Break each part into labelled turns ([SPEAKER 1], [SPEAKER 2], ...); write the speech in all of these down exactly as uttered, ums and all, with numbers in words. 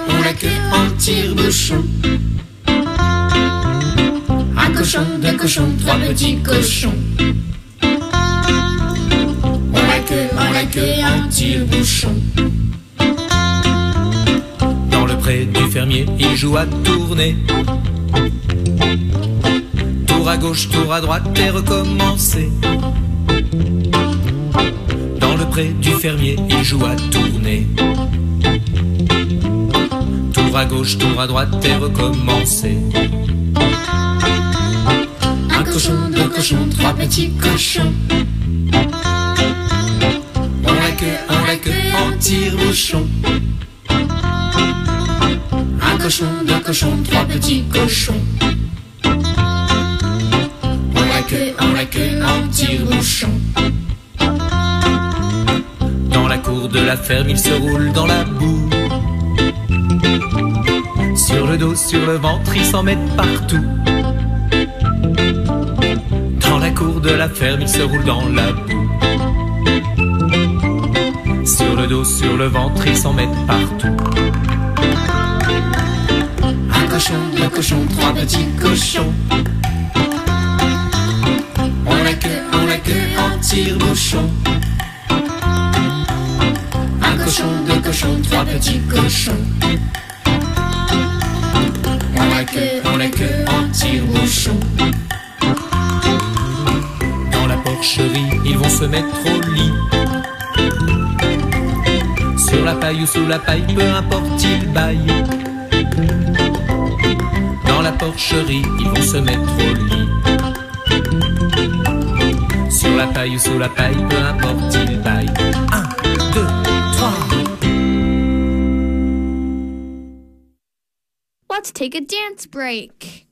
[SPEAKER 1] ont la queue en tire-bouchon. Un cochon, deux cochons, trois petits cochons. On la queue, on la queue en tire-bouchon.
[SPEAKER 2] Dans le pré du fermier, il joue à tourner. Tour à gauche, tour à droite et recommencer. Dans le pré du fermier, il joue à tourner. Tour à gauche, tour à droite et recommencer.
[SPEAKER 1] Un cochon, deux cochons, trois petits cochons. On la queue, on la queue en tire-bouchon. Un cochon, deux cochons, trois petits cochons. On la queue, on la queue en tire-bouchon.
[SPEAKER 2] Dans la cour de la ferme, il se roule dans la boue. Sur le dos, sur le ventre, ils s'en mettent partout. Dans la cour de la ferme, ils se roulent dans la boue. Sur le dos, sur le ventre, ils s'en mettent partout.
[SPEAKER 1] Un cochon, deux cochons, trois petits cochons. On la queue, on la queue en tire-bouchon. Un cochon, deux cochons, trois petits cochons. On la queue, on la queue en tire-bouchon.
[SPEAKER 2] Dans la porcherie, ils vont se mettre au lit. Sur la paille ou sous la paille, peu importe, ils baillent. Dans la porcherie, ils vont se mettre au lit. Sur la paille ou sous la paille, peu importe, ils baillent. Un, deux, trois.
[SPEAKER 3] Let's take a dance break.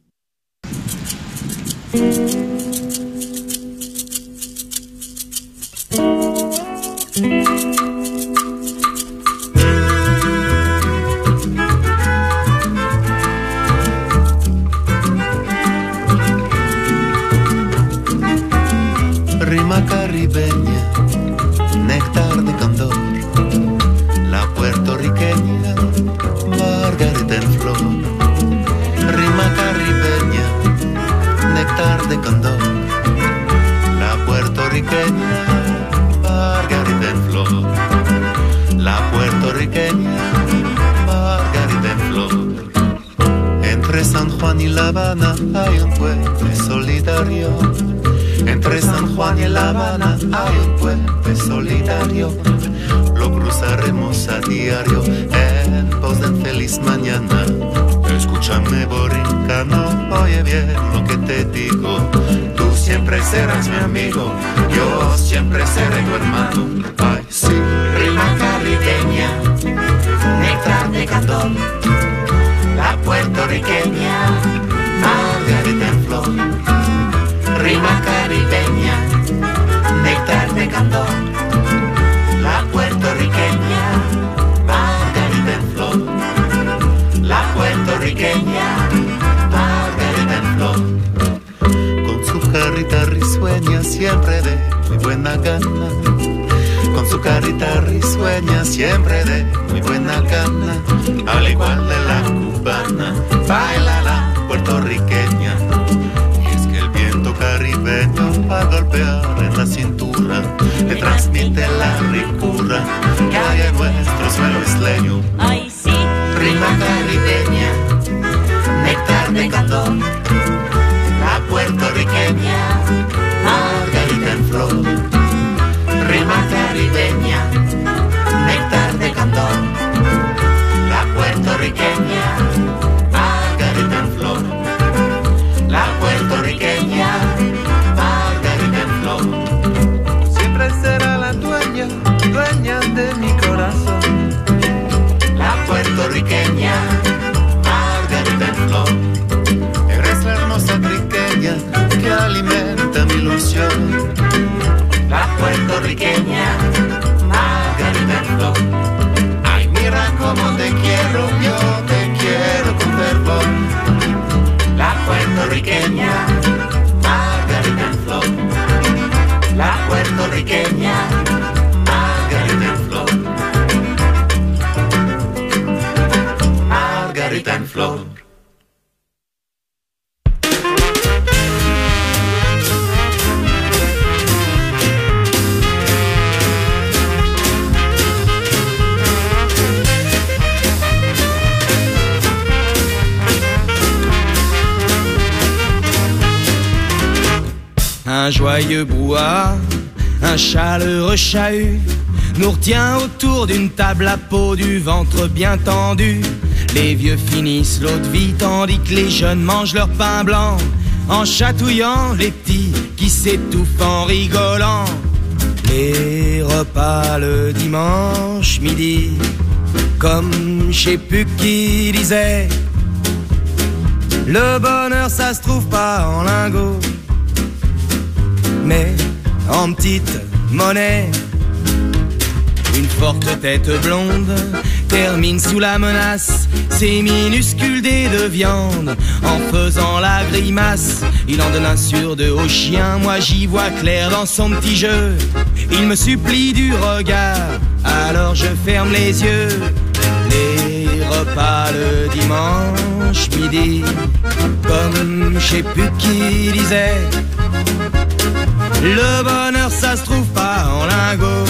[SPEAKER 4] Rima caribeña, néctar de candor, la puertorriqueña, margarita en flor. Rima caribeña, néctar de candor, la puertorriqueña, margarita en flor. La puertorriqueña, margarita en flor. Entre San Juan y La Habana hay un puente solidario. Entre San Juan y La Habana hay un puente solidario. Lo cruzaremos a diario en pos de feliz mañana. Escúchame, borincano, oye bien lo que te digo. Tú siempre serás mi amigo, yo siempre seré tu hermano. Ay, sí.
[SPEAKER 1] Rima caribeña, néctar de candor, la puertorriqueña, margarita en flor. Rima caribeña, néctar de candor, la puertorriqueña, margarita en flor. La puertorriqueña, margarita en flor.
[SPEAKER 4] Con su carita risueña siempre de muy buena gana. Con su carita risueña siempre de muy buena gana. Al igual de la cubana, baila la puertorriqueña. Y es que el viento caribeño va a golpear en la cintura, le transmite la ricura que hay en nuestro suelo isleño.
[SPEAKER 1] Ay, sí. Rima caribeña, néctar de candor, la puertorriqueña, margarita en flor. Rima caribeña, néctar de candor, la puertorriqueña, margarita en flor. La puertorriqueña, margarita en flor.
[SPEAKER 4] Siempre será la dueña, dueña de mi corazón.
[SPEAKER 1] La puertorriqueña, margarita en flor.
[SPEAKER 4] Eres la hermosa triqueña que alimenta mi ilusión.
[SPEAKER 1] La puertorriqueña, margarita en flor.
[SPEAKER 4] Ay, mira cómo te quiero, yo te quiero con fervor.
[SPEAKER 1] La puertorriqueña, margarita en flor. La puertorriqueña, margarita en flor.
[SPEAKER 4] flor.
[SPEAKER 2] Un joyeux brouhaha, un chaleureux chahut nous retient autour d'une table à peau, du ventre bien tendu. Les vieux finissent l'eau de vie tandis que les jeunes mangent leur pain blanc, en chatouillant les petits qui s'étouffent en rigolant. Les repas le dimanche midi, comme je sais plus qui disait, le bonheur ça se trouve pas en lingots, mais en petite monnaie. Une forte tête blonde termine sous la menace ses minuscules dés de viande en faisant la grimace. Il en donne un sur deux au chien, moi j'y vois clair dans son petit jeu. Il me supplie du regard, alors je ferme les yeux. Les repas le dimanche midi, comme je sais plus qui disait, le bonheur ça se trouve pas en lingots,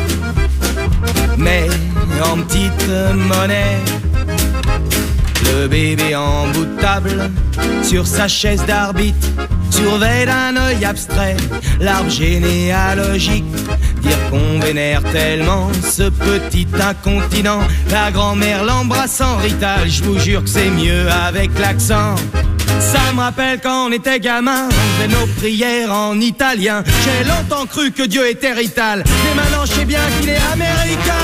[SPEAKER 2] mais en petite monnaie. Le bébé en bout de table, sur sa chaise d'arbitre, surveille d'un œil abstrait l'arbre généalogique. Dire qu'on vénère tellement ce petit incontinent, la grand-mère l'embrasse en rital, je vous jure que c'est mieux avec l'accent. Ça me rappelle quand on était gamin, on faisait nos prières en italien. J'ai longtemps cru que Dieu était rital, mais maintenant je sais bien qu'il est américain.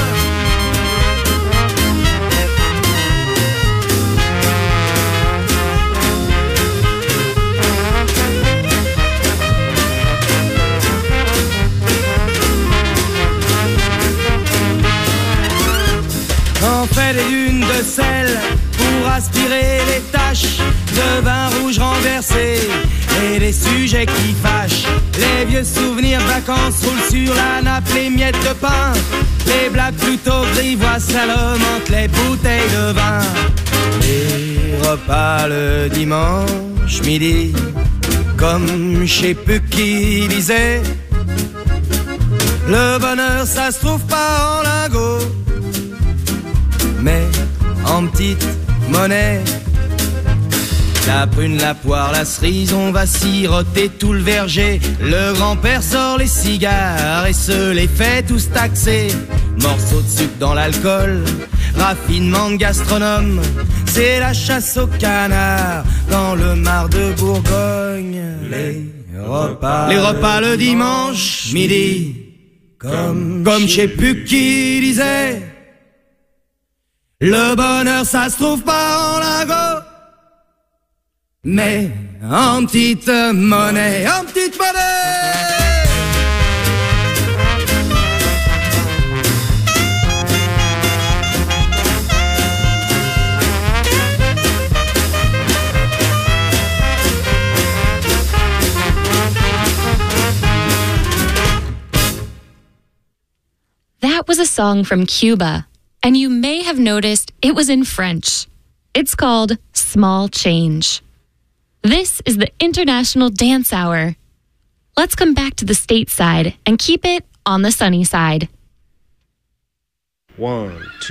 [SPEAKER 2] On fait des dunes de sel pour aspirer les taches de vin rouge renversé et les sujets qui fâchent. Les vieux souvenirs de vacances roulent sur la nappe, les miettes de pain, les blagues plutôt grivois salomon entre les bouteilles de vin. Les repas le dimanche midi, comme je sais plus qui disait, le bonheur ça se trouve pas en lingots, mais en petite monnaie. La prune, la poire, la cerise, on va siroter tout le verger. Le grand-père sort les cigares et se les fait tous taxer. Morceaux de sucre dans l'alcool, raffinement de gastronome, c'est la chasse au canard dans le mar de Bourgogne. Les repas, les repas le dimanche midi, comme, comme je sais plus qui disait, le bonheur ça se trouve pas en lingots, mais en petite monnaie, en petite monnaie.
[SPEAKER 5] That was a song from Cuba, and you may have noticed it was in French. It's called Small Change. This is the International Dance Hour. Let's come back to the stateside and keep it on the sunny side.
[SPEAKER 6] One, two.